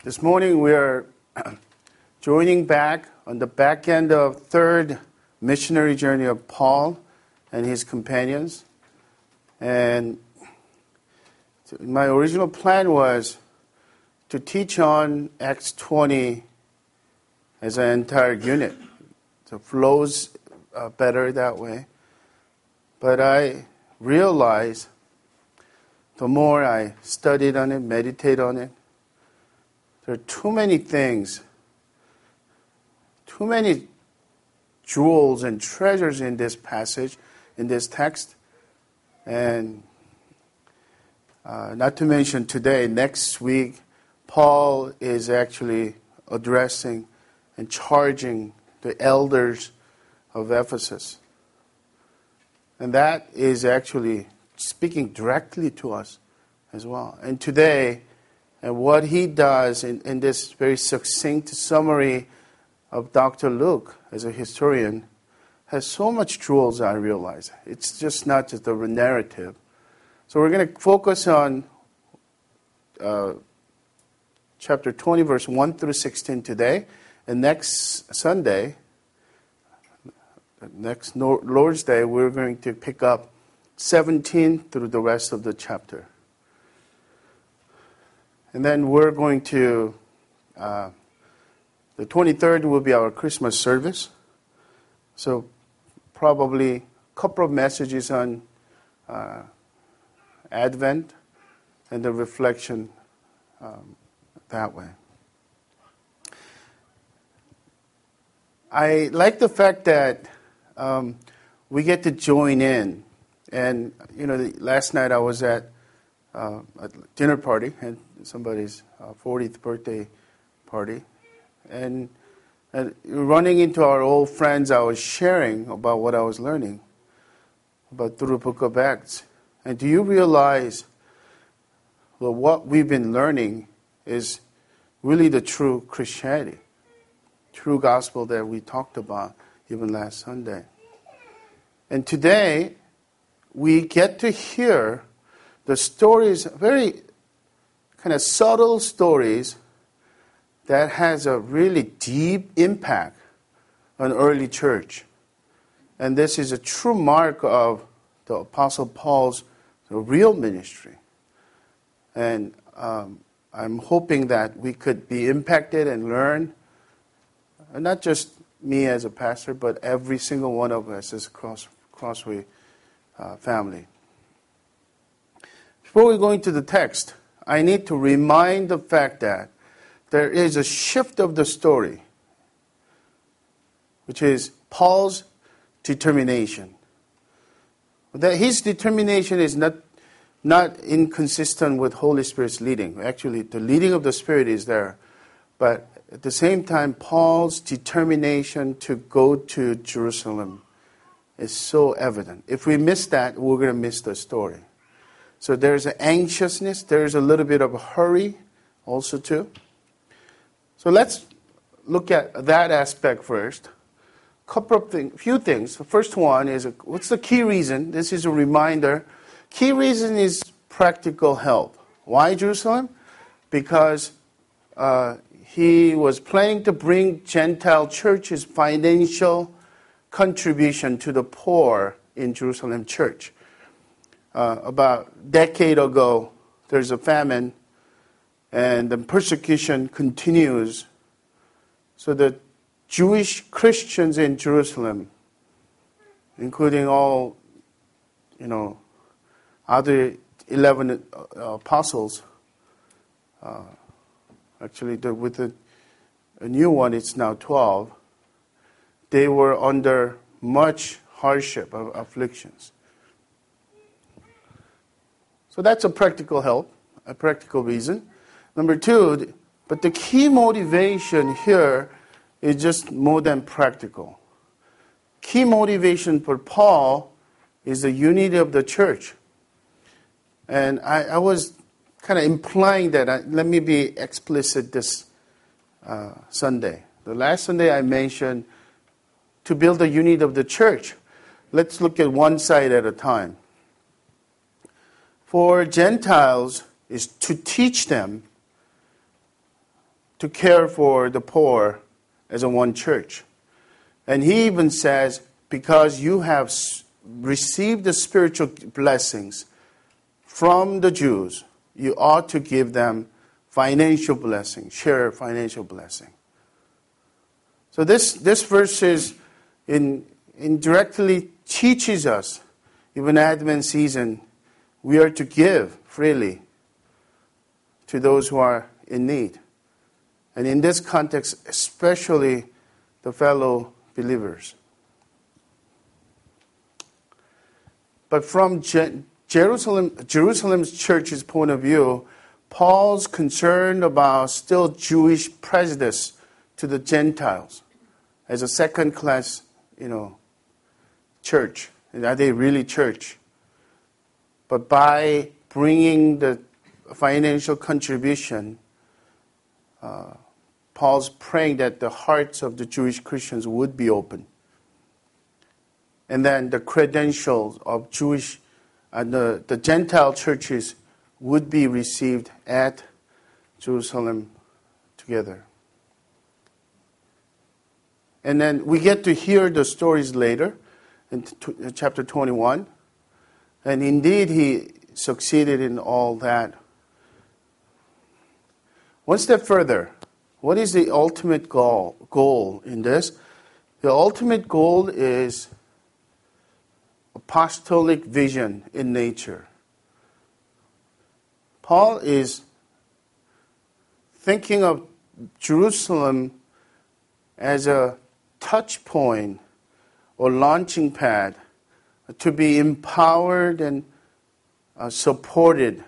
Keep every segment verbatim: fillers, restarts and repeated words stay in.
This morning we are joining back on the back end of third missionary journey of Paul and his companions. And my original plan was to teach on Acts twenty as an entire unit. So it flows uh, better that way. But I realized the more I studied on it, meditate on it, there are too many things, too many jewels and treasures in this passage, in this text. And uh, not to mention today, next week, Paul is actually addressing and charging the elders of Ephesus. And that is actually speaking directly to us as well. And today, and what he does in, in this very succinct summary of Doctor Luke as a historian has so much jewels, I realize. It's just not just a narrative. So we're going to focus on uh, chapter twenty, verse one through sixteen today. And next Sunday, next Lord's Day, we're going to pick up seventeen through the rest of the chapter. And then we're going to, uh, the twenty-third will be our Christmas service. So probably a couple of messages on uh, Advent and the reflection um, that way. I like the fact that um, we get to join in. And, you know, the, last night I was at uh, a dinner party, and somebody's uh, fortieth birthday party. And, and running into our old friends, I was sharing about what I was learning about through the book of Acts. And do you realize well, what we've been learning is really the true Christianity, true gospel that we talked about even last Sunday. And today, we get to hear the stories, very kind of subtle stories that has a really deep impact on early church. And this is a true mark of the Apostle Paul's the real ministry. And um, I'm hoping that we could be impacted and learn, and not just me as a pastor, but every single one of us as a cross, Crossway uh, family. Before we go into the text, I need to remind the fact that there is a shift of the story, which is Paul's determination. That his determination is not, not inconsistent with Holy Spirit's leading. Actually, the leading of the Spirit is there. But at the same time, Paul's determination to go to Jerusalem is so evident. If we miss that, we're going to miss the story. So there's an anxiousness, there's a little bit of a hurry also too. So let's look at that aspect first. Couple of things, few things. The first one is, what's the key reason? This is a reminder. Key reason is practical help. Why Jerusalem? Because uh, he was planning to bring Gentile churches financial contribution to the poor in Jerusalem church. Uh, about a decade ago, there's a famine, and the persecution continues. So the Jewish Christians in Jerusalem, including all, you know, other eleven uh, apostles, uh, actually the, with the, a new one, it's now twelve, they were under much hardship, of afflictions. So that's a practical help, a practical reason. Number two, but the key motivation here is just more than practical. Key motivation for Paul is the unity of the church. And I, I was kind of implying that. I, let me be explicit this uh, Sunday. The last Sunday I mentioned to build the unity of the church. Let's look at one side at a time. For Gentiles is to teach them to care for the poor as a one church. And he even says, because you have received the spiritual blessings from the Jews, you ought to give them financial blessing, share financial blessing. So this, this verse is in, indirectly teaches us, even Advent season, we are to give freely to those who are in need. And in this context, especially the fellow believers. But from Je- Jerusalem, Jerusalem's church's point of view, Paul's concerned about still Jewish prejudice to the Gentiles as a second-class, you know, church. Are they really church? But by bringing the financial contribution, uh, Paul's praying that the hearts of the Jewish Christians would be open. And then the credentials of Jewish and the, the Gentile churches would be received at Jerusalem together. And then we get to hear the stories later in t- chapter twenty-one. And indeed, he succeeded in all that. One step further, what is the ultimate goal, goal in this? The ultimate goal is apostolic vision in nature. Paul is thinking of Jerusalem as a touch point or launching pad to be empowered and uh, supported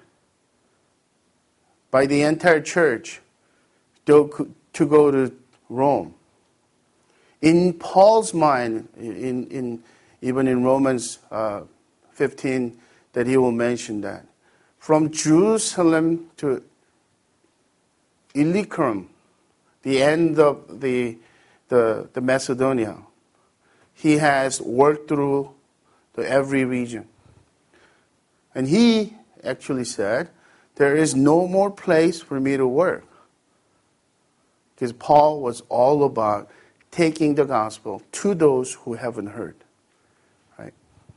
by the entire church to, to go to Rome. In Paul's mind, in, in even in Romans uh, fifteen, that he will mention that. From Jerusalem to Illyricum, the end of the, the, the Macedonia, he has worked through the every region. And he actually said, there is no more place for me to work. Because Paul was all about taking the gospel to those who haven't heard. Right?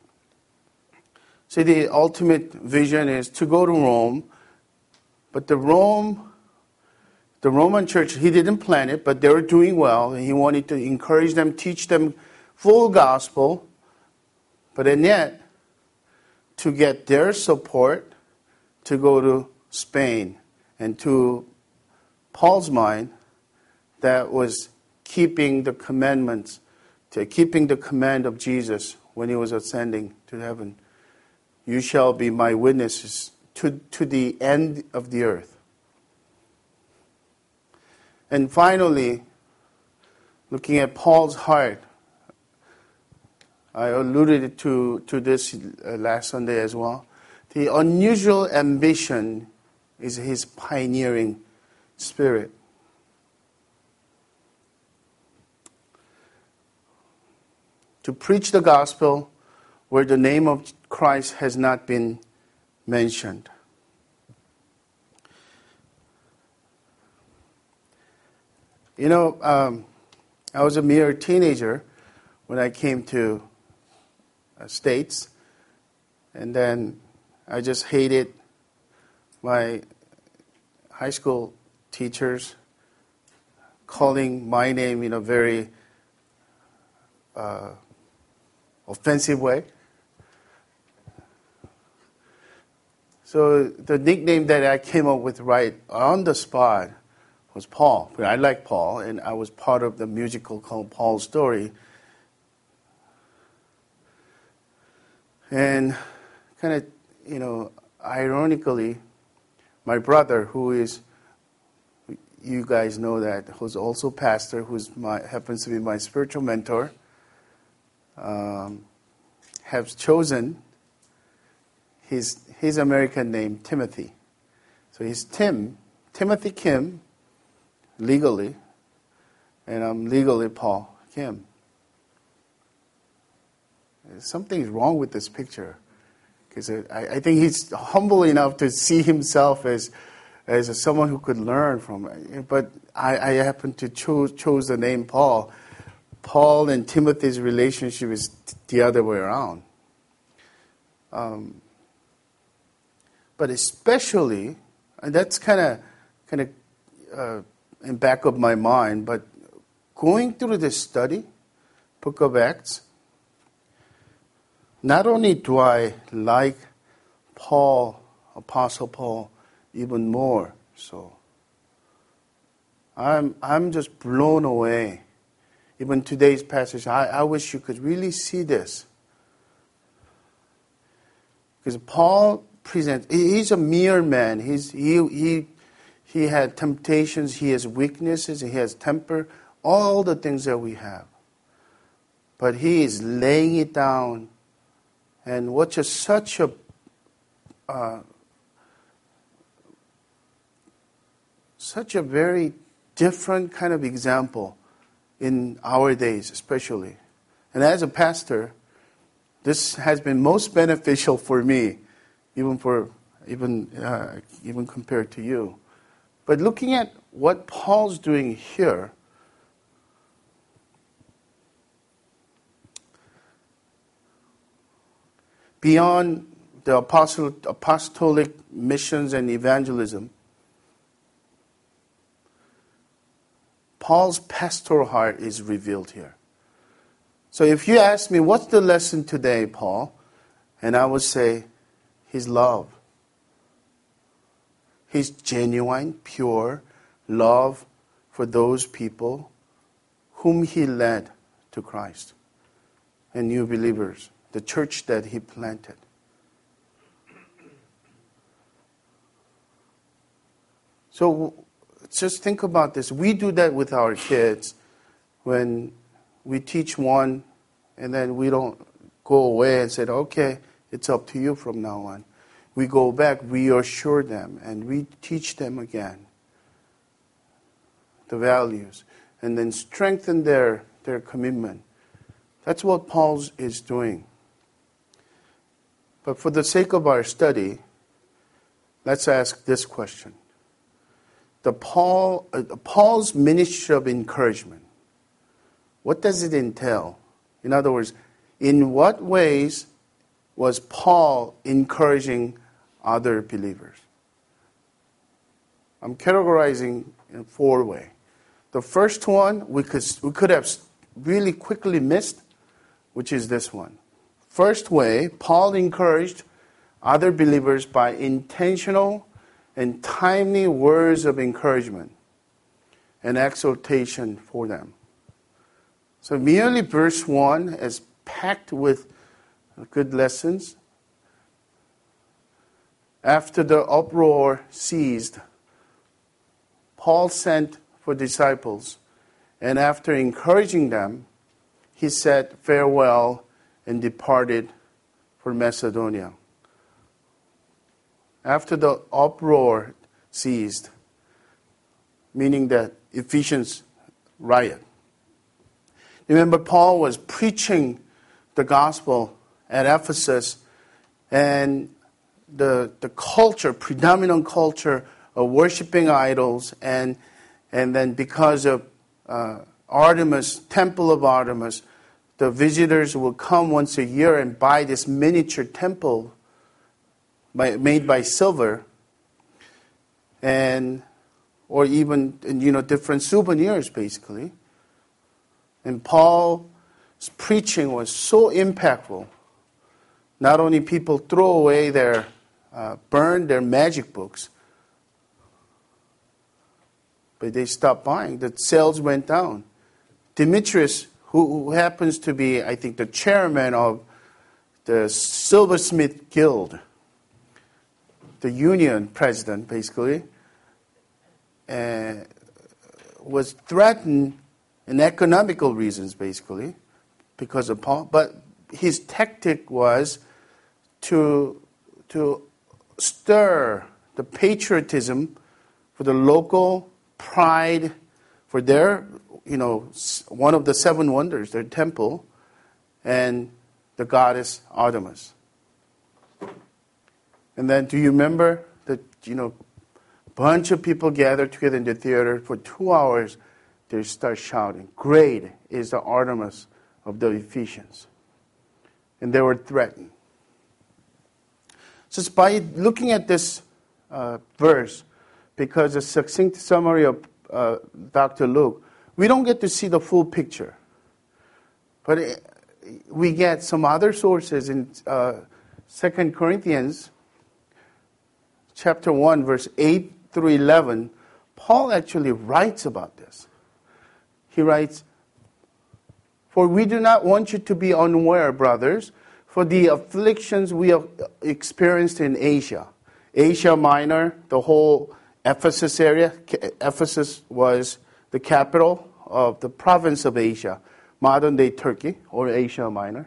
So the ultimate vision is to go to Rome, but the Rome, the Roman church, he didn't plan it, but they were doing well, and he wanted to encourage them, teach them full gospel, but and yet, to get their support to go to Spain. And to Paul's mind, that was keeping the commandments, to keeping the command of Jesus when he was ascending to heaven. You shall be my witnesses to, to the end of the earth. And finally, looking at Paul's heart, I alluded to, to this last Sunday as well. The unusual ambition is his pioneering spirit. To preach the gospel where the name of Christ has not been mentioned. You know, um, I was a mere teenager when I came to uh, States, and then I just hated my high school teachers calling my name in a very uh, offensive way. So the nickname that I came up with right on the spot was Paul. I like Paul, and I was part of the musical called Paul's Story. And kind of, you know, ironically, my brother, who is, you guys know that, who's also pastor, who's my happens to be my spiritual mentor, um, has chosen his his American name, Timothy. So he's Tim, Timothy Kim, legally, and I'm legally Paul Kim. Something's wrong with this picture, because I, I think he's humble enough to see himself as as someone who could learn from it. But I, I happen to choose chose the name Paul. Paul and Timothy's relationship is the other way around. Um, but especially, and that's kind of kind of uh, in back of my mind, but going through this study, Book of Acts, not only do I like Paul, Apostle Paul, even more so, I'm I'm just blown away. Even today's passage, I, I wish you could really see this. Because Paul presents, he's a mere man. He's, he, he, he had temptations, he has weaknesses, he has temper, all the things that we have. But he is laying it down. And what just such a uh, such a very different kind of example in our days, especially. And as a pastor, this has been most beneficial for me, even for even uh, even compared to you. But looking at what Paul's doing here, beyond the apostle, apostolic missions and evangelism, Paul's pastoral heart is revealed here. So if you ask me, what's the lesson today, Paul? And I would say, his love. His genuine, pure love for those people whom he led to Christ and new believers, the church that he planted. So just think about this. We do that with our kids when we teach one and then we don't go away and say, okay, it's up to you from now on. We go back, reassure them, and we teach them again the values and then strengthen their, their commitment. That's what Paul is doing. But for the sake of our study, let's ask this question. The Paul, uh, Paul's ministry of encouragement, what does it entail? In other words, in what ways was Paul encouraging other believers? I'm categorizing in four ways. The first one we could, we could have really quickly missed, which is this one. First way, Paul encouraged other believers by intentional and timely words of encouragement and exhortation for them. So merely verse one is packed with good lessons. After the uproar ceased, Paul sent for disciples, and after encouraging them, he said farewell and departed for Macedonia. After the uproar ceased, meaning that Ephesians riot. Remember, Paul was preaching the gospel at Ephesus, and the the culture, predominant culture of worshiping idols, and and then because of uh, Artemis, Temple of Artemis, the visitors will come once a year and buy this miniature temple by, made by silver, and or even you know different souvenirs basically. And Paul's preaching was so impactful. Not only people throw away their, uh, burn their magic books, but they stopped buying. The sales went down. Demetrius, who, who happens to be, I think, the chairman of the Silversmith Guild, the union president, basically, uh, was threatened in economical reasons, basically, because of Paul. But his tactic was to, to stir the patriotism for the local pride for their, you know, one of the seven wonders, their temple, and the goddess Artemis. And then, do you remember that, you know, bunch of people gathered together in the theater for two hours. They start shouting, "Great is the Artemis of the Ephesians." And they were threatened. So by looking at this uh, verse, because a succinct summary of uh, Doctor Luke, we don't get to see the full picture. But it, we get some other sources in uh, Second Corinthians chapter one, verse eight through eleven. Paul actually writes about this. He writes, "For we do not want you to be unaware, brothers, for the afflictions we have experienced in Asia." Asia Minor, the whole Ephesus area. Ephesus was the capital of the province of Asia, modern-day Turkey, or Asia Minor.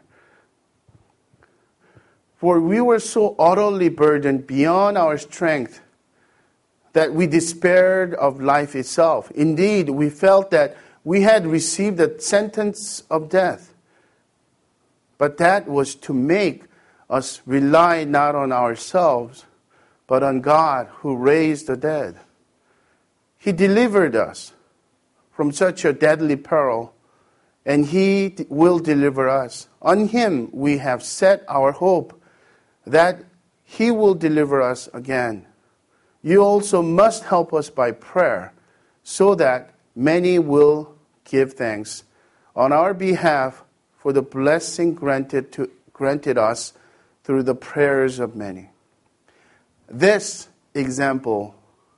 "For we were so utterly burdened beyond our strength that we despaired of life itself. Indeed, we felt that we had received the sentence of death. But that was to make us rely not on ourselves, but on God who raised the dead. He delivered us from such a deadly peril, and He will deliver us. On Him we have set our hope, that He will deliver us again. You also must help us by prayer, so that many will give thanks on our behalf for the blessing granted to granted us through the prayers of many." This example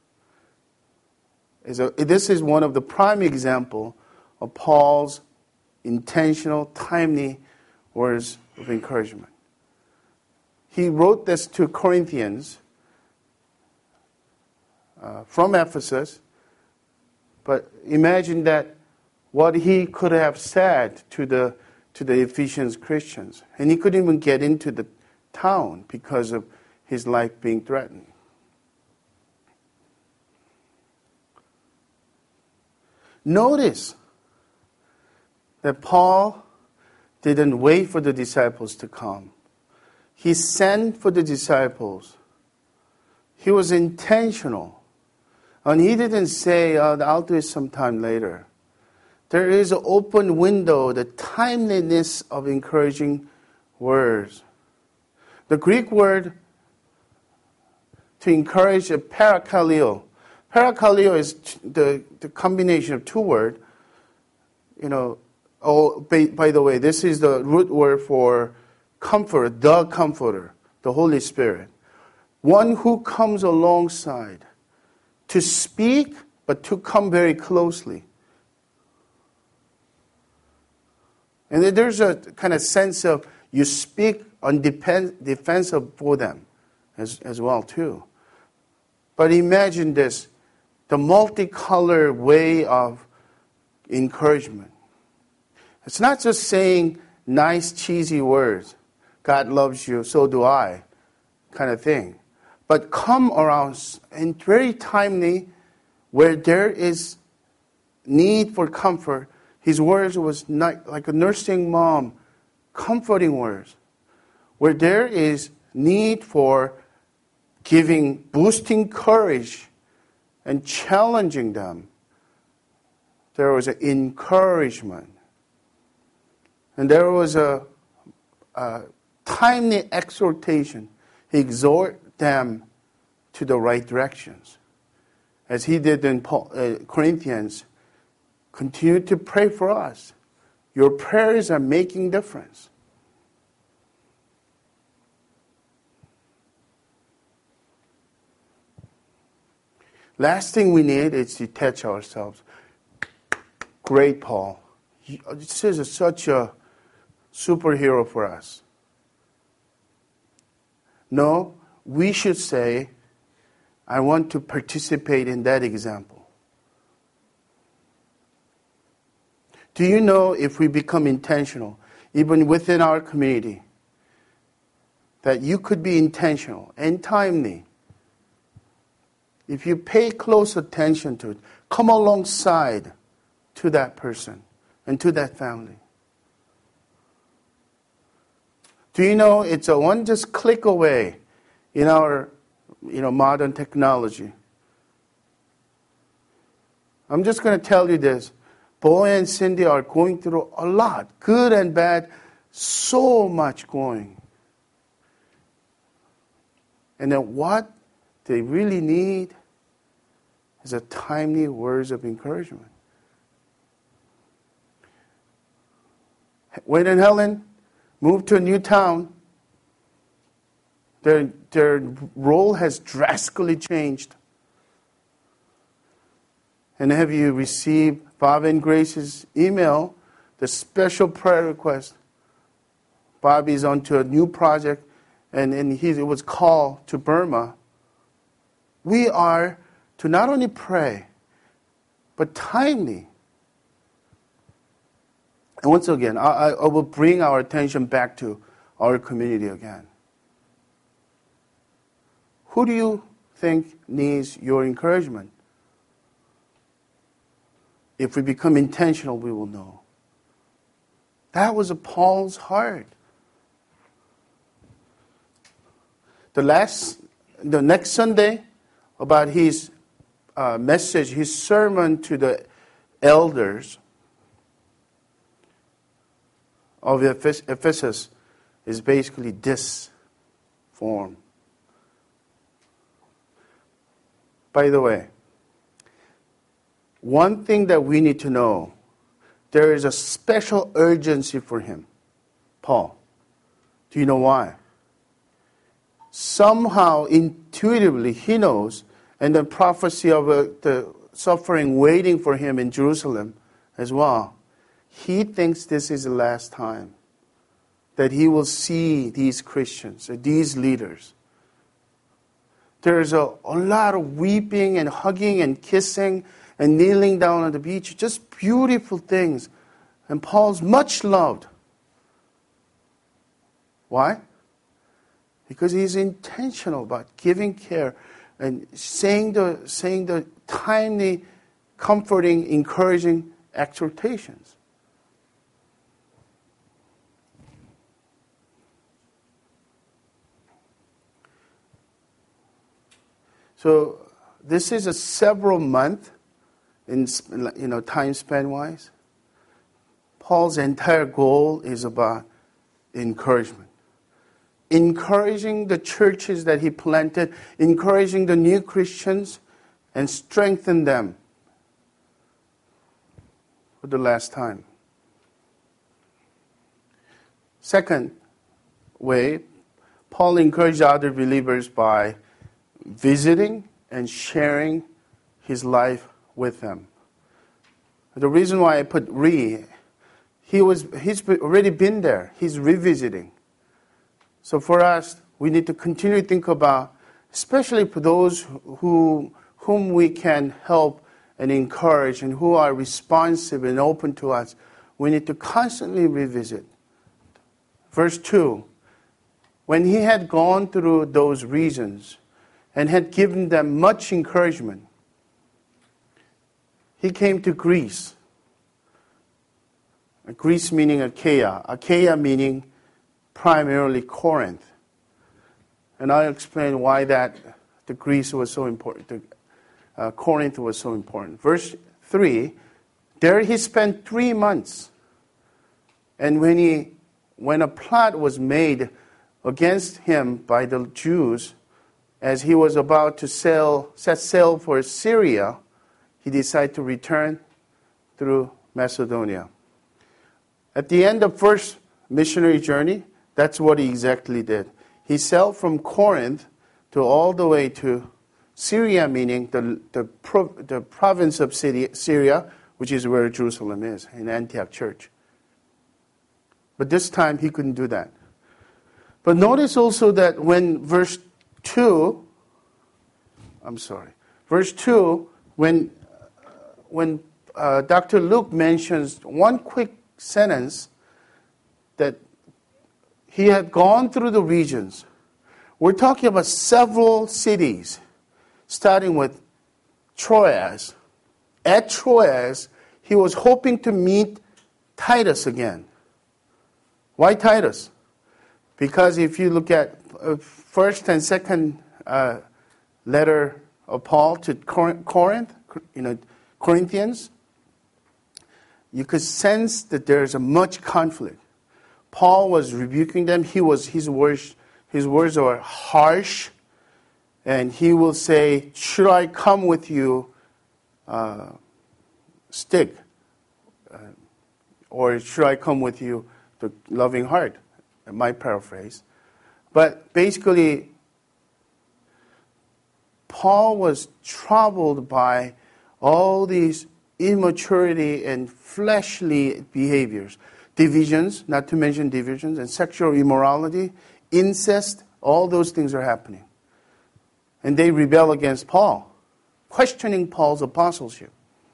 is a, this is one of the prime example of Paul's intentional, timely words of encouragement. He wrote this to Corinthians uh, from Ephesus, but imagine that what he could have said to the to the Ephesians Christians, and he couldn't even get into the town because of his life being threatened. Notice that Paul didn't wait for the disciples to come. He sent for the disciples. He was intentional. And he didn't say, oh, I'll do it sometime later. There is an open window, the timeliness of encouraging words. The Greek word to encourage is parakaleo. Parakaleo is the, the combination of two words. You know, oh, by, by the way, this is the root word for comforter, the comforter, the Holy Spirit. One who comes alongside to speak, but to come very closely. And there's a kind of sense of you speak on defense for them as, as well, too. But imagine this, the multicolored way of encouragement. It's not just saying nice, cheesy words, God loves you, so do I, kind of thing. But come around and very timely, where there is need for comfort, his words was not like a nursing mom, comforting words. Where there is need for giving, boosting courage and challenging them, there was an encouragement. And there was a, a timely exhortation. He exhorted them to the right directions. As he did in Paul, uh, Corinthians, continue to pray for us. Your prayers are making difference. Last thing we need is to detach ourselves. Great, Paul. This is such a superhero for us. No, we should say, I want to participate in that example. Do you know, if we become intentional, even within our community, that you could be intentional and timely? If you pay close attention to it, come alongside to that person and to that family. Do you know, it's a one just click away in our you know, modern technology. I'm just going to tell you this. Boy and Cindy are going through a lot, good and bad, so much going. And then what they really need is a timely words of encouragement. Wade and Helen moved to a new town. Their, their role has drastically changed. And have you received Bob and Grace's email, the special prayer request? Bobby's onto a new project, and, and he it was called to Burma. We are to not only pray, but timely. And once again, I, I will bring our attention back to our community again. Who do you think needs your encouragement? If we become intentional, we will know. That was Paul's heart. The last, the next Sunday, about his uh, message, his sermon to the elders of Ephesus is basically this form. By the way, one thing that we need to know, there is a special urgency for him, Paul. Do you know why? Somehow, intuitively, he knows, and the prophecy of uh, the suffering waiting for him in Jerusalem as well, he thinks this is the last time that he will see these Christians, these leaders. There's a, a lot of weeping and hugging and kissing and kneeling down on the beach, just beautiful things. And Paul's much loved. Why? Because he's intentional about giving care and saying the, saying the timely, comforting, encouraging exhortations. So this is a several month in you know time span wise. Paul's entire goal is about encouragement. Encouraging the churches that he planted, encouraging the new Christians, and strengthen them for the last time. Second way, Paul encouraged other believers by visiting and sharing his life with them. The reason why I put re, he was he's already been there. He's revisiting. So for us, we need to continue to think about, especially for those who whom we can help and encourage and who are responsive and open to us, we need to constantly revisit. Verse two, when he had gone through those regions and had given them much encouragement, he came to Greece. Greece meaning Achaia. Achaia meaning primarily Corinth. And I'll explain why that the Greece was so important. The, uh, Corinth was so important. Verse three, there he spent three months. And when he, when a plot was made against him by the Jews, as he was about to sail, set sail for Syria, he decided to return through Macedonia. At the end of first missionary journey, that's what he exactly did. He sailed from Corinth to all the way to Syria, meaning the, the, pro, the province of Syria, which is where Jerusalem is, in Antioch church. But this time he couldn't do that. But notice also that when verse two, I'm sorry, verse two, when, when uh, Doctor Luke mentions one quick sentence that he had gone through the regions. We're talking about several cities, starting with Troas. At Troas, he was hoping to meet Titus again. Why Titus? Because if you look at uh, first and second uh, letter of Paul to Corinth, you know, Corinthians, you could sense that there's a much conflict. Paul was rebuking them. He was his words his words are harsh, and he will say, "Should I come with you, uh, stick, uh, or should I come with you, the loving heart?" My paraphrase, but basically, Paul was troubled by all these immaturity and fleshly behaviors. Divisions, not to mention divisions, and sexual immorality, incest, all those things are happening. And they rebel against Paul, questioning Paul's apostleship.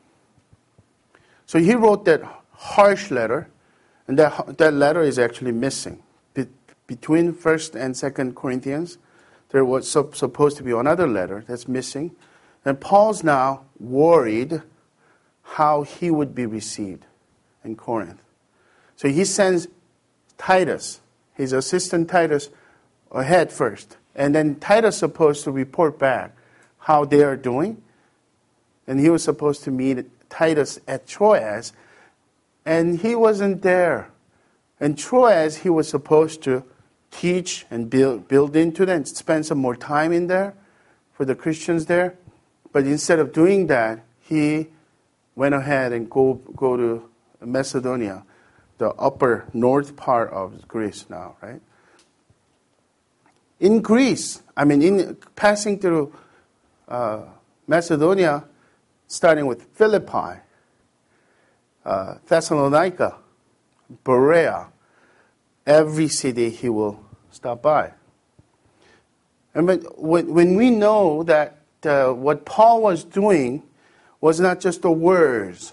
So he wrote that harsh letter, and that, that letter is actually missing. Be, between First and Second Corinthians, there was so, supposed to be another letter that's missing. And Paul's now worried how he would be received in Corinth. So he sends Titus, his assistant Titus, ahead first. And then Titus is supposed to report back how they are doing. And he was supposed to meet Titus at Troas. And he wasn't there. And Troas, he was supposed to teach and build, build into them, spend some more time in there for the Christians there. But instead of doing that, he went ahead and go, go to Macedonia, the upper north part of Greece now, right? In Greece, I mean, in passing through uh, Macedonia, starting with Philippi, uh, Thessalonica, Berea, every city he will stop by. And when, when we know that uh, what Paul was doing was not just the words,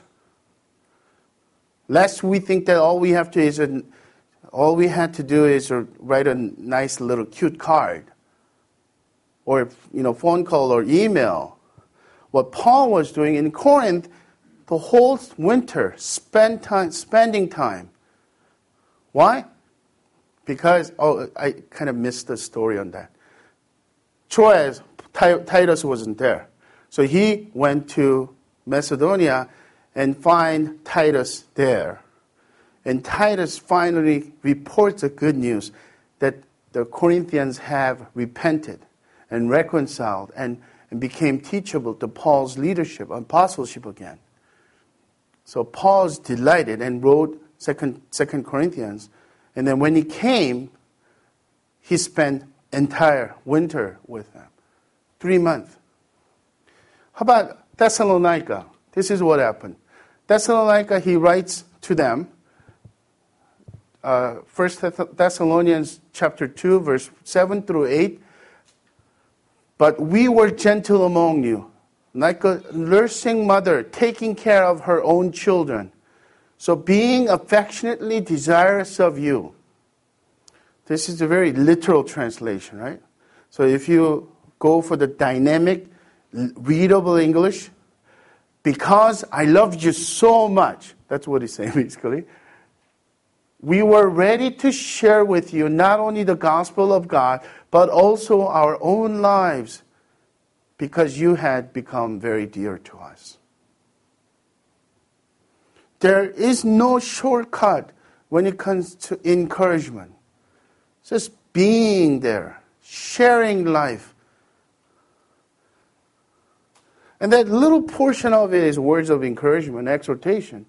lest we think that all we have to is a, all we had to do is write a nice little cute card, or you know, phone call or email. What Paul was doing in Corinth, the whole winter, spend time, spending time. Why? Because oh, I kind of missed the story on that. Troas, Titus wasn't there, so he went to Macedonia and find Titus there. And Titus finally reports the good news that the Corinthians have repented and reconciled and, and became teachable to Paul's leadership, apostleship again. So Paul's delighted and wrote Second, Second Corinthians. And then when he came, he spent entire winter with them. Three months. How about Thessalonica? This is what happened. Thessalonica, he writes to them, uh, First Thessalonians chapter two, verse seven through eight. But we were gentle among you, like a nursing mother taking care of her own children. So being affectionately desirous of you. This is a very literal translation, right? So if you go for the dynamic, readable English, because I loved you so much, that's what he's saying basically, we were ready to share with you not only the gospel of God, but also our own lives, because you had become very dear to us. There is no shortcut when it comes to encouragement. Just being there, sharing life. And that little portion of it is words of encouragement, exhortation.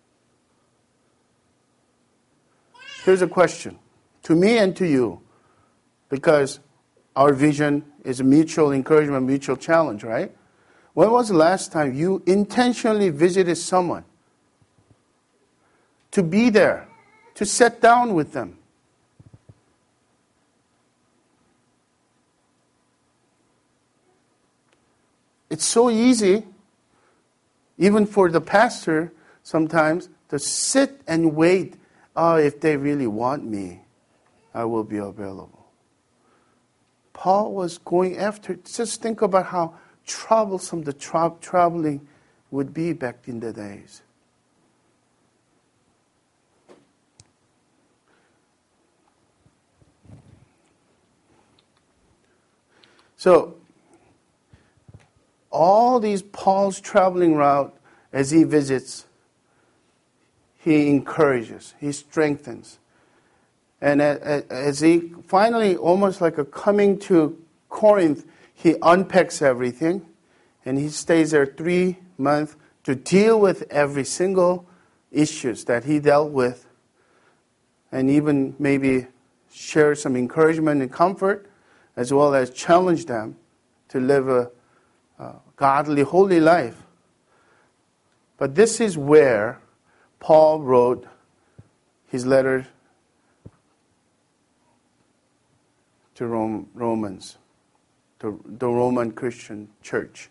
Here's a question to me and to you, because our vision is a mutual encouragement, mutual challenge, right? When was the last time you intentionally visited someone? To be there, to sit down with them. It's so easy, even for the pastor sometimes, to sit and wait. Oh, if they really want me, I will be available. Paul was going after, just think about how troublesome the tra- traveling would be back in the days. So, all these Paul's traveling route as he visits, he encourages, he strengthens. And as he finally, almost like a coming to Corinth, he unpacks everything, and he stays there three months to deal with every single issues that he dealt with, and even maybe share some encouragement and comfort, as well as challenge them to live a, a godly, holy life. But this is where Paul wrote his letter to Rome, Romans, to the Roman Christian church.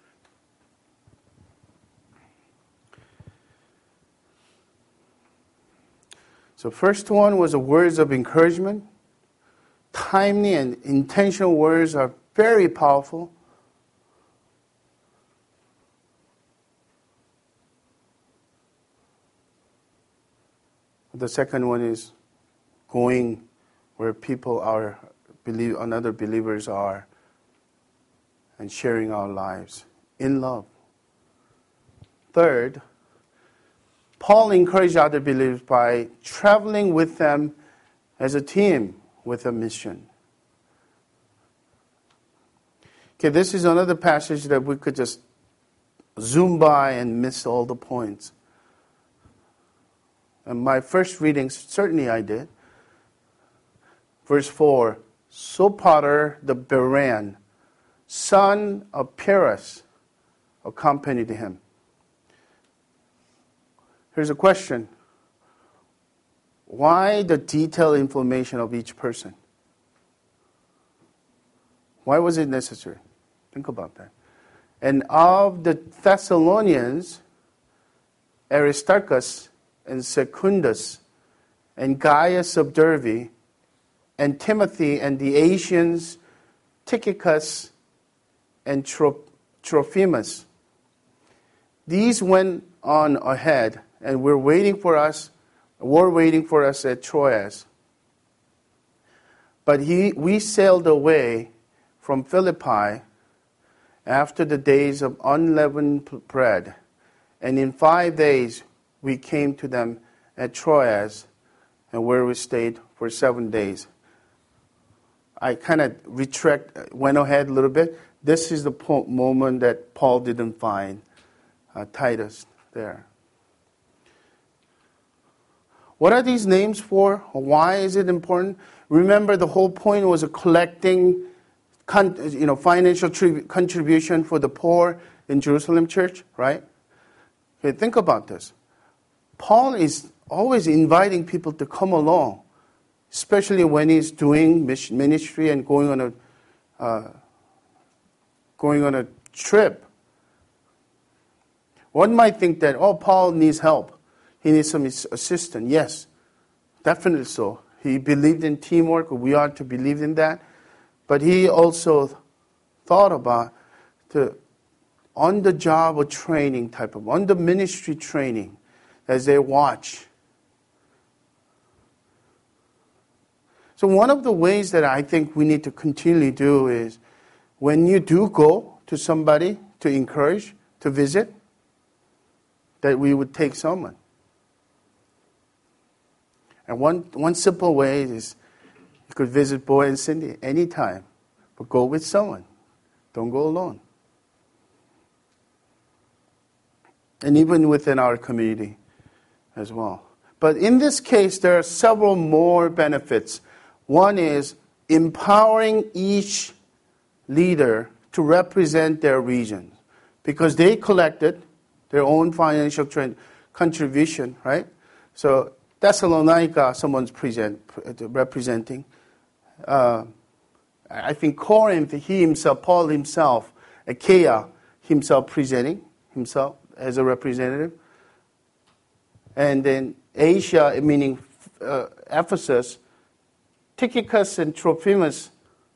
So first one was the words of encouragement. Timely and intentional words are very powerful. The second one is going where people are, believe, and other believers are, and sharing our lives in love. Third, Paul encouraged other believers by traveling with them as a team with a mission. Okay, this is another passage that we could just zoom by and miss all the points. And my first reading, certainly I did. Verse four, Sopater the Berean, son of Paris, accompanied him. Here's a question. Why the detailed information of each person? Why was it necessary? Think about that. And of the Thessalonians, Aristarchus and Secundus and Gaius of Derbe and Timothy and the Asians, Tychicus and Trophimus. These went on ahead and were waiting for us, were waiting for us at Troas. But he, we sailed away from Philippi after the days of unleavened bread, and in five days we came to them at Troas, and where we stayed for seven days. I kind of retract, went ahead a little bit. This is the po- moment that Paul didn't find uh, Titus there. What are these names for? Why is it important? Remember, the whole point was collecting, con- you know, financial tri- contribution for the poor in Jerusalem church, right? Okay, think about this. Paul is always inviting people to come along, especially when he's doing ministry and going on a uh, going on a trip. One might think that, oh, Paul needs help. He needs some assistance. Yes, definitely so. He believed in teamwork. We are to believe in that. But he also thought about the on-the-job or training type of, on-the-ministry training as they watch. So one of the ways that I think we need to continually do is when you do go to somebody to encourage, to visit, that we would take someone. And one, one simple way is you could visit Boy and Cindy anytime, but go with someone. Don't go alone. And even within our community as well. But in this case, there are several more benefits. One is empowering each leader to represent their region, because they collected their own financial tra- contribution, right? So Thessalonica, someone's present, representing. Uh, I think Corinth, he himself, Paul himself, Achaia himself presenting himself as a representative. And then Asia, meaning uh, Ephesus, Tychicus and Trophimus.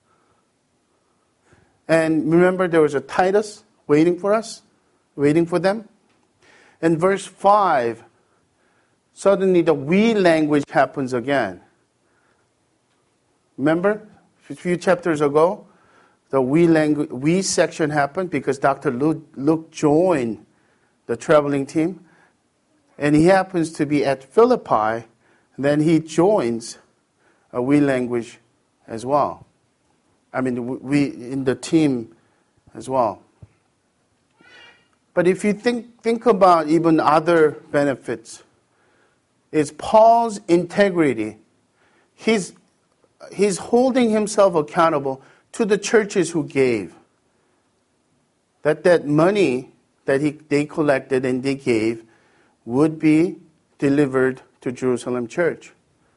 And remember, there was a Titus waiting for us, waiting for them. In verse five, suddenly the we language happens again. Remember, a few chapters ago, the we language, we section happened because Doctor Luke, Luke joined the traveling team, and he happens to be at Philippi, then he joins a we language as well. I mean, we in the team as well. But if you think think about even other benefits, it's Paul's integrity. He's he's holding himself accountable to the churches who gave. That that money that he they collected and they gave would be delivered to Jerusalem church.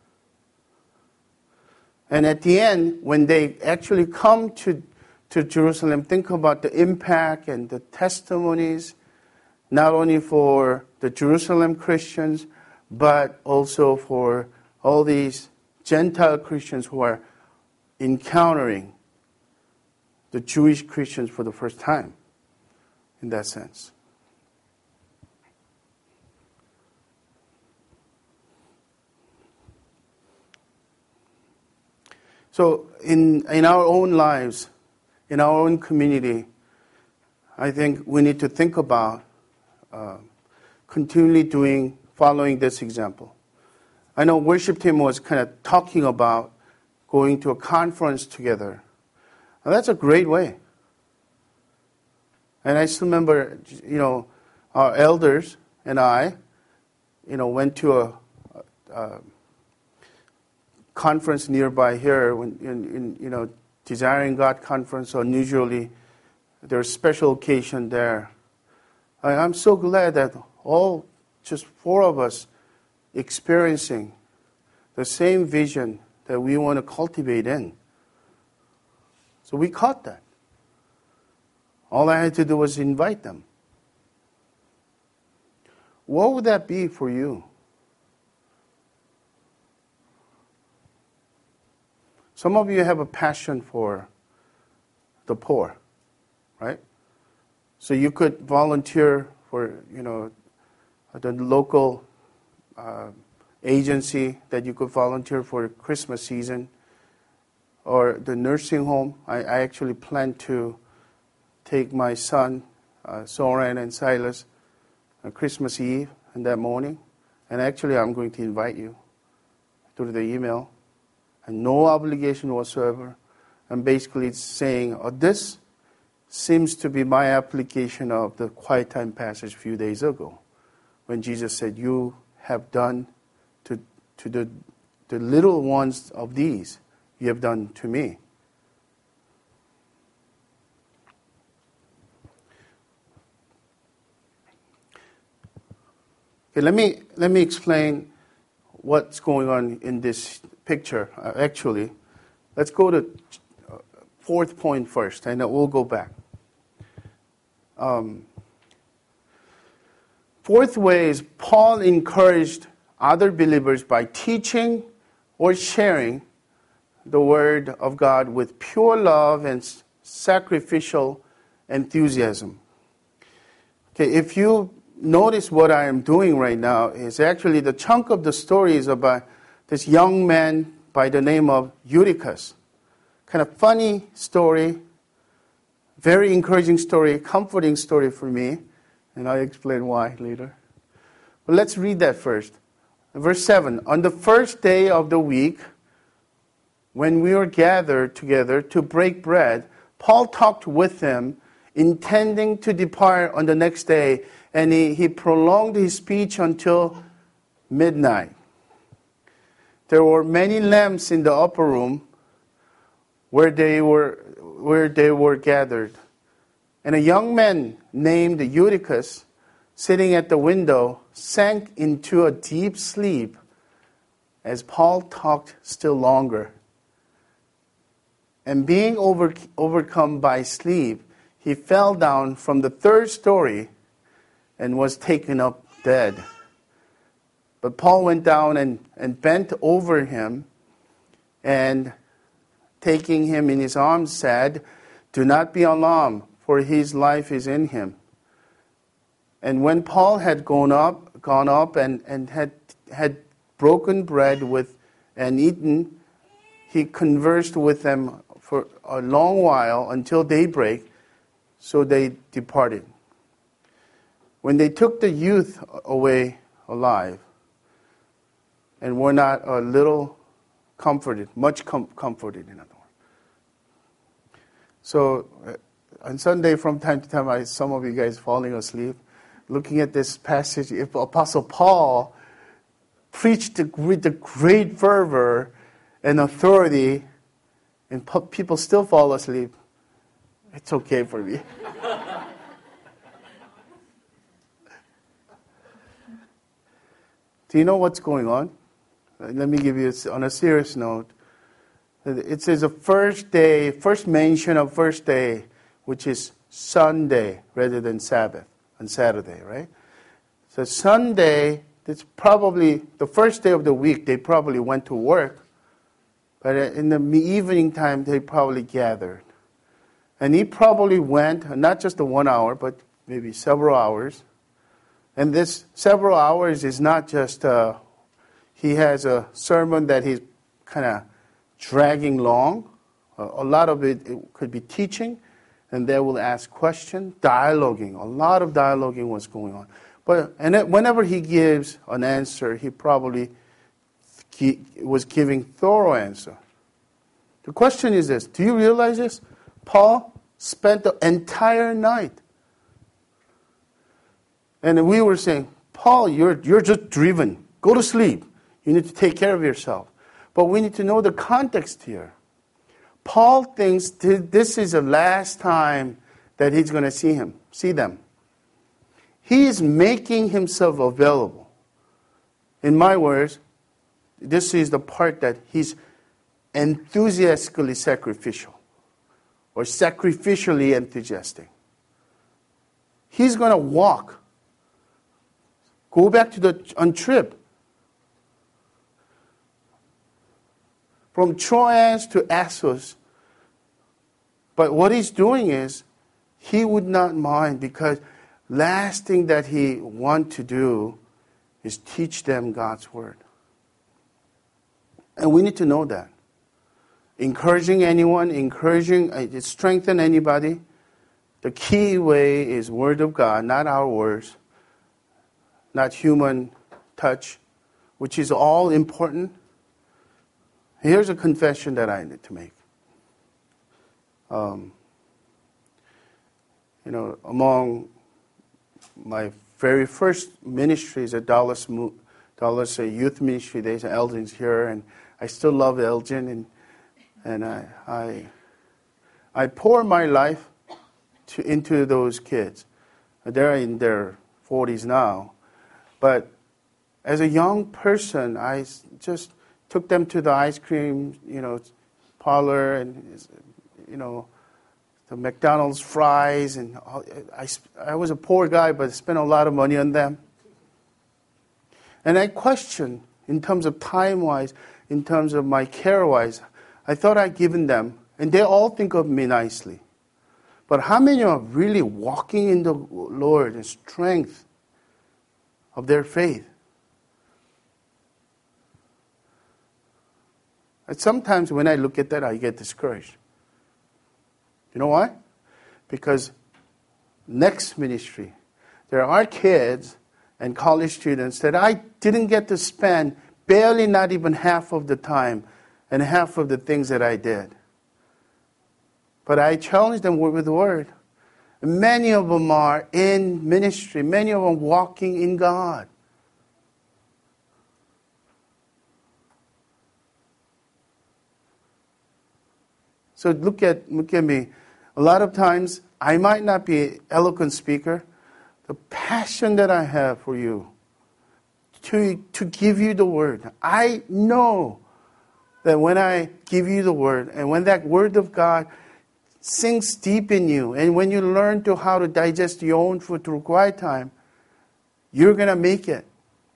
And at the end, when they actually come to, to Jerusalem, think about the impact and the testimonies, not only for the Jerusalem Christians, but also for all these Gentile Christians who are encountering the Jewish Christians for the first time, in that sense. So in in our own lives, in our own community, I think we need to think about uh, continually doing, following this example. I know worship team was kind of talking about going to a conference together. And that's a great way. And I still remember, you know, our elders and I, you know, went to a, a, a conference nearby here, when in, in you know, Desiring God conference, or usually there's special occasion there. I, I'm so glad that all, just four of us, experiencing the same vision that we want to cultivate in. So we caught that. All I had to do was invite them. What would that be for you? Some of you have a passion for the poor, right? So you could volunteer for, you know, the local uh, agency that you could volunteer for Christmas season, or the nursing home. I, I actually plan to take my son, uh, Soren and Silas, on Christmas Eve and that morning. And actually, I'm going to invite you through the email. And no obligation whatsoever. And basically it's saying, oh, this seems to be my application of the quiet time passage a few days ago, when Jesus said, you have done to, to the, the little ones of these, you have done to me. Okay, let me, let me explain what's going on in this picture. Uh, actually, let's go to uh, fourth point first, and then we'll go back. Um, fourth way is Paul encouraged other believers by teaching or sharing the Word of God with pure love and sacrificial enthusiasm. Okay, if you notice what I am doing right now is actually the chunk of the story is about this young man by the name of Eutychus. Kind of funny story, very encouraging story, comforting story for me, and I'll explain why later. But let's read that first. Verse seven, on the first day of the week, when we were gathered together to break bread, Paul talked with them, intending to depart on the next day, and he, he prolonged his speech until midnight. There were many lamps in the upper room where they were where they were gathered. And a young man named Eutychus, sitting at the window, sank into a deep sleep as Paul talked still longer. And being over, overcome by sleep, he fell down from the third story and was taken up dead. But Paul went down and, and bent over him, and taking him in his arms said, do not be alarmed, for his life is in him. And when Paul had gone up, gone up and, and had, had broken bread with and eaten, he conversed with them for a long while until daybreak, so they departed. when they took the youth away alive and were not a little comforted, much com- comforted in other words. So uh, on Sunday from time to time, I, some of you guys falling asleep, looking at this passage, if Apostle Paul preached with the great fervor and authority, and people still fall asleep, it's okay for me. Do you know what's going on? Let me give you, on a serious note, it says the first day, first mention of first day, which is Sunday rather than Sabbath, on Saturday, right? So Sunday, it's probably the first day of the week, they probably went to work, but in the evening time, they probably gathered. And he probably went, not just the one hour, but maybe several hours. And this several hours is not just, uh, he has a sermon that he's kind of dragging long. Uh, a lot of it, it could be teaching, and they will ask questions, dialoguing. A lot of dialoguing was going on. But and it, whenever he gives an answer, he probably he was giving thorough answer. The question is this: do you realize this? Paul spent the entire night. And we were saying, Paul, you're, you're just driven. Go to sleep. You need to take care of yourself. But we need to know the context here. Paul thinks this is the last time that he's going to see him, see them. He is making himself available. In my words, this is the part that he's enthusiastically sacrificial or sacrificially enthusiastic. He's going to walk. Go back to the on trip. From Troas to Assos. But what he's doing is, he would not mind, because last thing that he wants to do is teach them God's word. And we need to know that. Encouraging anyone, encouraging, uh, strengthen anybody. The key way is word of God, not our words. Not human touch, which is all important. Here's a confession that I need to make. Um, you know, among my very first ministries at Dallas, Dallas Youth Ministry, there's Elgin's here, and I still love Elgin, and and I I, I pour my life to, into those kids. They're in their forties now. But as a young person, I just took them to the ice cream, you know, parlor, and you know, the McDonald's fries, and all, I I was a poor guy, but I spent a lot of money on them. And I questioned, in terms of time-wise, in terms of my care-wise, I thought I'd given them, and they all think of me nicely. But how many are really walking in the Lord and strength of their faith? And sometimes when I look at that, I get discouraged. You know why? Because next ministry, there are kids and college students that I didn't get to spend barely not even half of the time and half of the things that I did. But I challenged them with the word. Many of them are in ministry. Many of them walking in God. So look at look at me. A lot of times, I might not be an eloquent speaker. The passion that I have for you, to, to give you the word. I know that when I give you the word, and when that word of God sinks deep in you, and when you learn to how to digest your own food through quiet time, you're going to make it.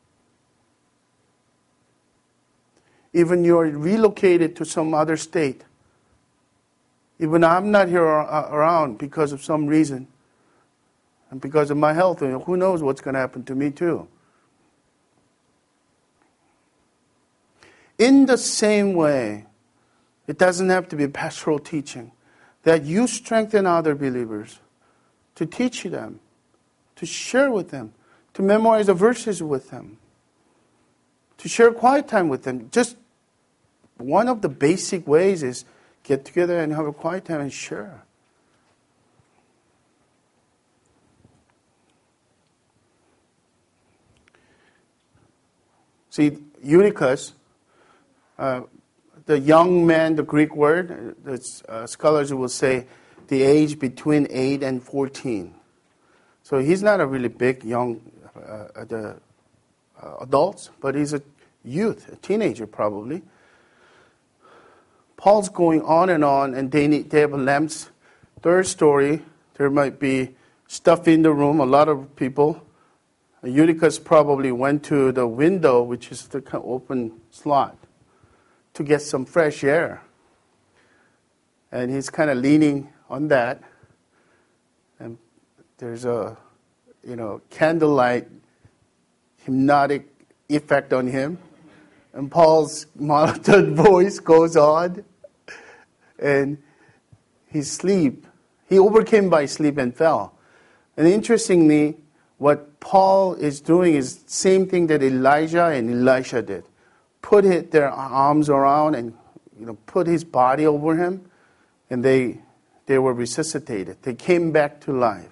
Even you're relocated to some other state. Even I'm not here around because of some reason, and because of my health, and who knows what's going to happen to me too. In the same way, it doesn't have to be pastoral teaching, that you strengthen other believers to teach them, to share with them, to memorize the verses with them, to share quiet time with them. Just one of the basic ways is get together and have a quiet time and share. See, Eutychus, uh, the young man, the Greek word, the uh, scholars will say the age between eight and fourteen. So he's not a really big young uh, the, uh, adult, but he's a youth, a teenager probably. Paul's going on and on, and they, need, they have lamps. Third story, there might be stuff in the room, a lot of people. Eutychus probably went to the window, which is the open slot, to get some fresh air. And he's kind of leaning on that. And there's a, you know, candlelight hypnotic effect on him. And Paul's monotone voice goes on. And he sleep. He overcame by sleep and fell. And interestingly, what Paul is doing is the same thing that Elijah and Elisha did. Put his, their arms around and, you know, put his body over him, and they they were resuscitated. They came back to life.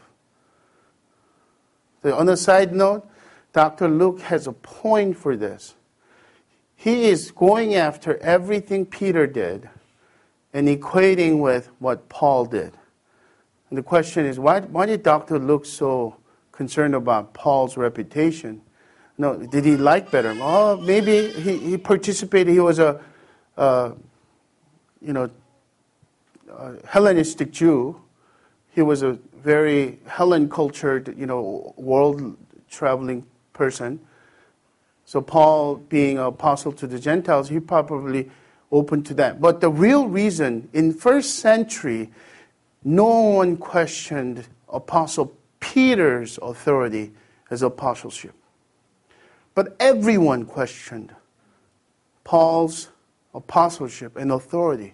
So on a side note, Doctor Luke has a point for this. He is going after everything Peter did and equating with what Paul did. And the question is, why, why did Doctor Luke so concerned about Paul's reputation? No, did he like better? Oh, maybe he, he participated. He was a, uh, you know, a Hellenistic Jew. He was a very Hellen cultured, you know, world traveling person. So Paul, being an apostle to the Gentiles, he probably open to that. But the real reason, in first century, no one questioned Apostle Peter's authority as apostleship. But everyone questioned Paul's apostleship and authority.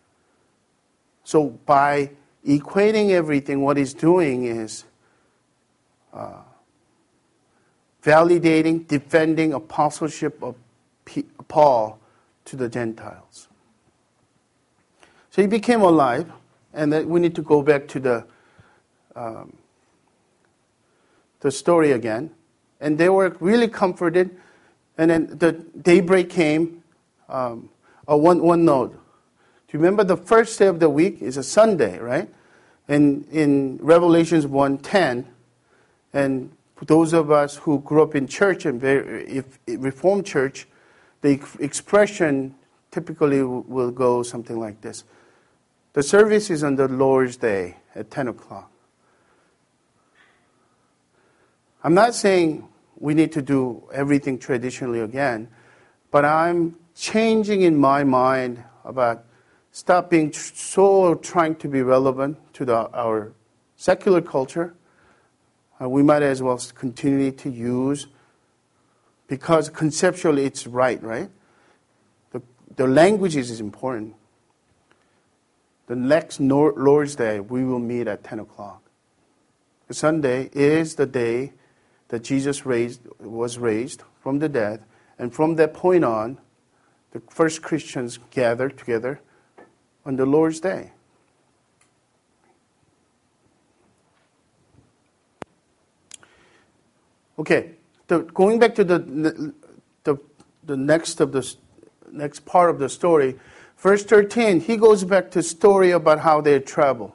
So by equating everything, what he's doing is uh, validating, defending apostleship of P- Paul to the Gentiles. So he became alive, and then we need to go back to the um, the story again. And they were really comforted. And then the daybreak came. Um, uh, one one note. Do you remember the first day of the week is a Sunday, right? And in Revelations one ten, and those of us who grew up in church and very, if Reformed church, the expression typically will go something like this. The service is on the Lord's Day at ten o'clock. I'm not saying we need to do everything traditionally again, but I'm changing in my mind about stop being tr- so trying to be relevant to the, our secular culture. Uh, we might as well continue to use, because conceptually it's right, right? The, the language is important. The next Lord's Day, we will meet at ten o'clock. The Sunday is the day that Jesus raised, was raised from the dead. And from that point on, the first Christians gathered together on the Lord's Day. Okay, the, going back to the, the the next of the next part of the story, verse thirteen, he goes back to a story about how they travel.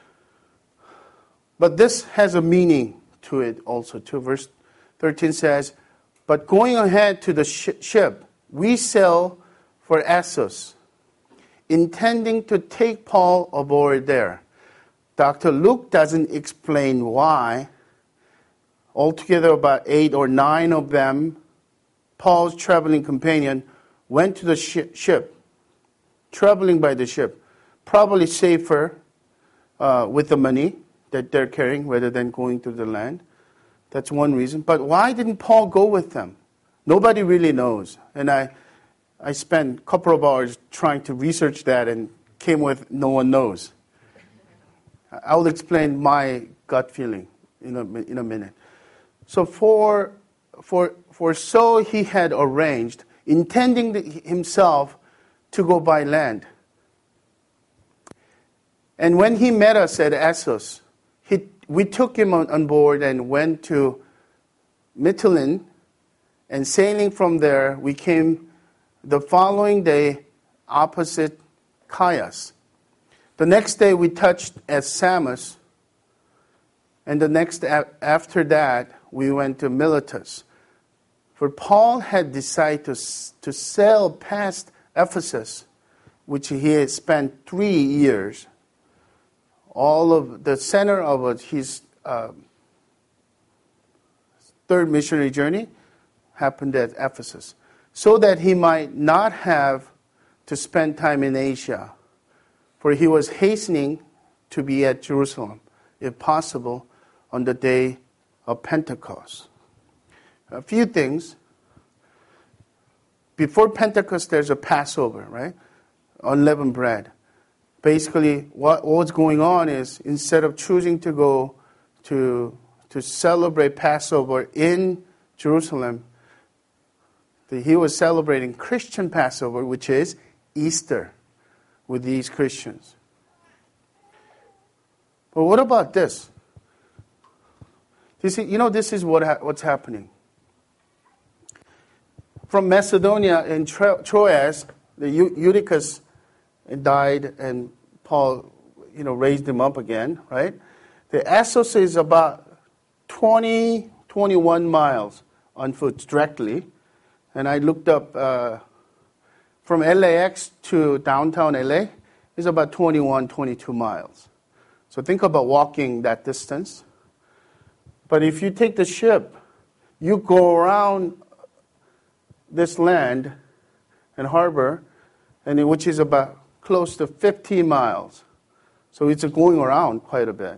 But this has a meaning to it also too. Verse thirteen says, "But going ahead to the sh- ship, we sail for Assos, intending to take Paul aboard there." Doctor Luke doesn't explain why. Altogether, about eight or nine of them, Paul's traveling companion, went to the sh- ship, traveling by the ship. Probably safer uh, with the money that they're carrying rather than going to the land. That's one reason. But why didn't Paul go with them? Nobody really knows. And I, I spent a couple of hours trying to research that and came with no one knows. I will explain my gut feeling in a, in a minute. So for, for, for so he had arranged, intending the, himself to go by land. And when he met us at Assos, he, we took him on, on board and went to Mytilene, and sailing from there, we came the following day opposite Chios. The next day we touched at Samos, and the next a- after that we went to Miletus. For Paul had decided to, to sail past Ephesus, which he had spent three years. All of the center of his uh, third missionary journey happened at Ephesus, so that he might not have to spend time in Asia, for he was hastening to be at Jerusalem, if possible, on the day of Pentecost. A few things. Before Pentecost, there's a Passover, right? Unleavened bread. Basically, what, what's going on is, instead of choosing to go to, to celebrate Passover in Jerusalem, the, he was celebrating Christian Passover, which is Easter, with these Christians. But what about this? This is, you know, this is what ha- what's happening. From Macedonia in Tro- Troas, the Eu- Eutychus died, and Paul, you know, raised him up again, right? The Assos is about twenty, twenty-one miles on foot directly. And I looked up uh, from L A X to downtown L A is about twenty-one, twenty-two miles. So think about walking that distance. But if you take the ship, you go around this land and harbor, and it- which is about close to fifty miles. So it's going around quite a bit.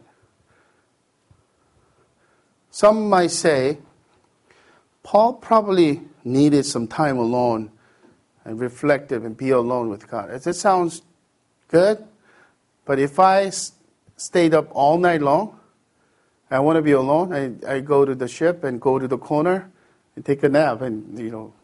Some might say, Paul probably needed some time alone and reflective and be alone with God. It sounds good, but if I s- stayed up all night long, I want to be alone, I, I go to the ship and go to the corner and take a nap, and, you know,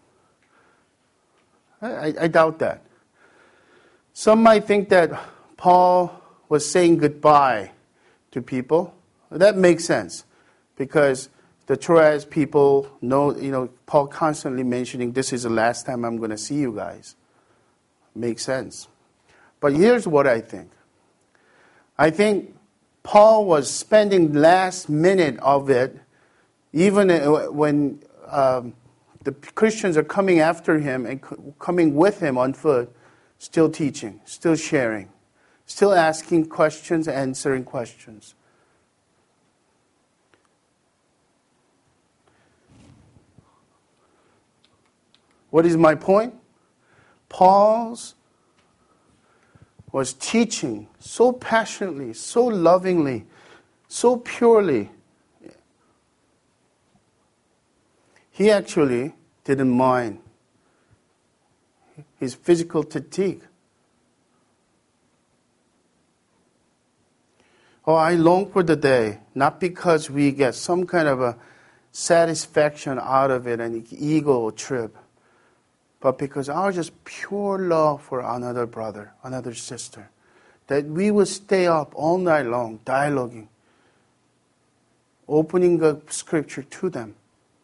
I, I doubt that. Some might think that Paul was saying goodbye to people. That makes sense, because the Troas people know, you know, Paul constantly mentioning, this is the last time I'm going to see you guys. Makes sense. But here's what I think. I think Paul was spending last minute of it, even when um, the Christians are coming after him and coming with him on foot, still teaching, still sharing, still asking questions, answering questions. What is my point? Paul's was teaching so passionately, so lovingly, so purely. He actually didn't mind his physical fatigue. Oh, I long for the day, not because we get some kind of a satisfaction out of it, an ego trip, but because our just pure love for another brother, another sister, that we will stay up all night long dialoguing, opening the scripture to them.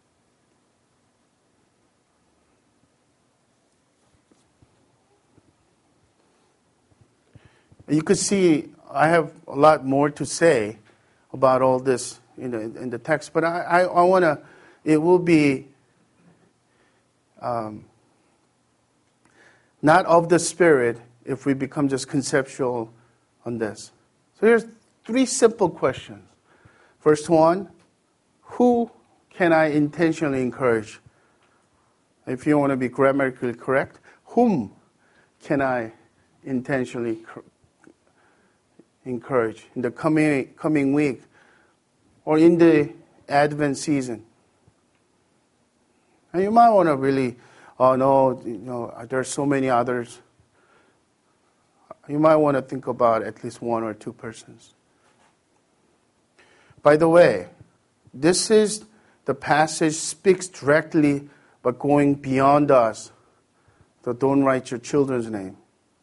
You could see I have a lot more to say about all this in the, in the text, but I, I, I want to, it will be um, not of the Spirit if we become just conceptual on this. So here's three simple questions. First one, who can I intentionally encourage? If you want to be grammatically correct, whom can I intentionally encourage in the coming, coming week or in the Advent season? And you might want to really, oh no, you know, there are so many others. You might want to think about at least one or two persons. By the way, this is the passage speaks directly, but going beyond us. So don't write your children's name.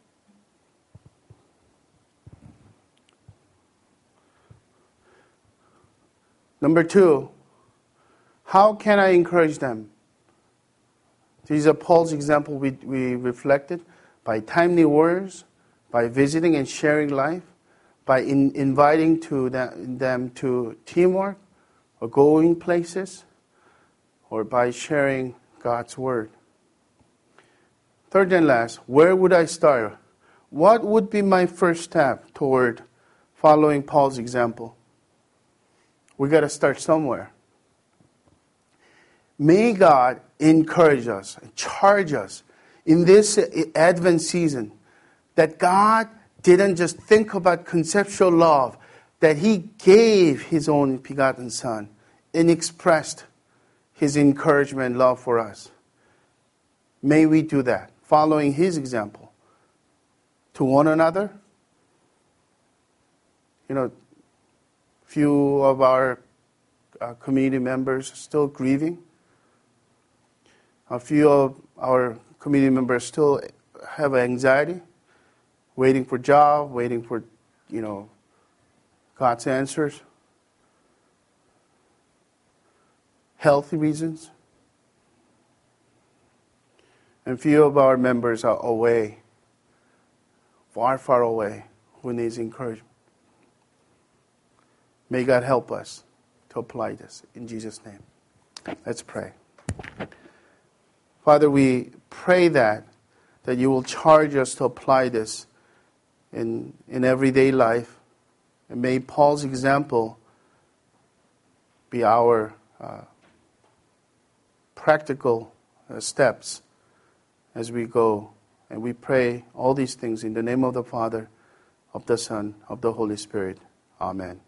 Number two, how can I encourage them? These are Paul's example we, we reflected. By timely words, by visiting and sharing life, by in, inviting to them, them to teamwork, or going places, or by sharing God's Word. Third and last, where would I start? What would be my first step toward following Paul's example? We got to start somewhere. May God encourage us, charge us in this Advent season that God didn't just think about conceptual love, that He gave His own begotten Son and expressed His encouragement and love for us. May we do that, following His example to one another. You know, few of our uh, community members are still grieving. A few of our community members still have anxiety, waiting for job, waiting for, you know, God's answers. Healthy reasons. And few of our members are away, far, far away, who needs encouragement. May God help us to apply this in Jesus' name. Let's pray. Father, we pray that, that you will charge us to apply this in, in everyday life. And may Paul's example be our uh, practical uh, steps as we go. And we pray all these things in the name of the Father, of the Son, of the Holy Spirit. Amen.